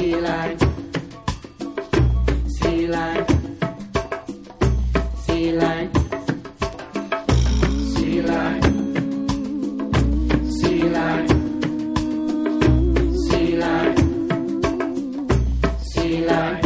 sea lion, sea lion, sea lion, sea lion, sea lion, sea lion, sea lion.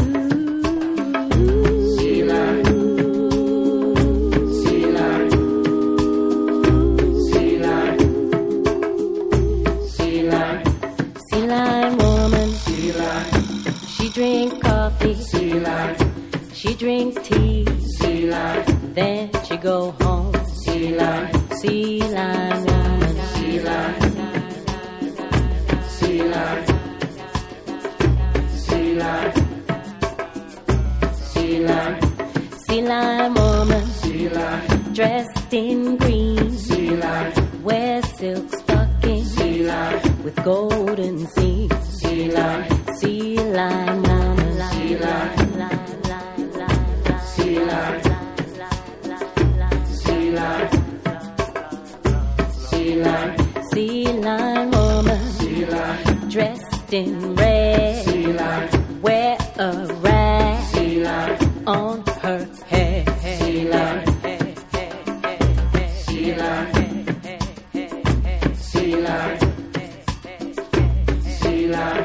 Drink coffee, Sea lion. she drinks tea, Sea lion. then she go home. Sea lion. Sea lion woman, Sea lion. Sea lion. Sea lion. Sea lion. sea lion woman, Sea lion. dressed in green, Sea lion. wears silk stockings Sea lion. with golden seams. Sea lion. Sea lion woman, Sea lion. Sea lion. Sea lion. Sea lion. sea lion woman, Sea lion. dressed in red, Sea lion. wear a rag Sea lion. on her head. Sea lion. Sea lion. Sea lion. Sea lion.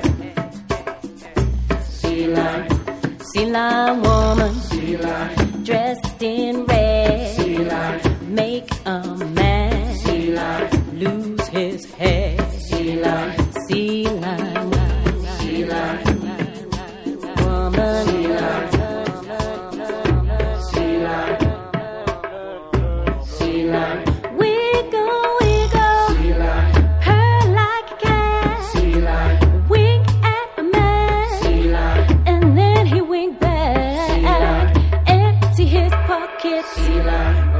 Sea lion. Sea lion woman, Sea lion. dressed in red, Sea lion. make a man Sea lion. lose his head. Sea lion. Sea lion Sea lion. woman, Sea lion. Sea lion. Sea lion. wiggle, wiggle, Sea lion. purr like a cat, Sea lion. wink at a man, Sea lion. and then he winked back, empty his pockets, Sea lion.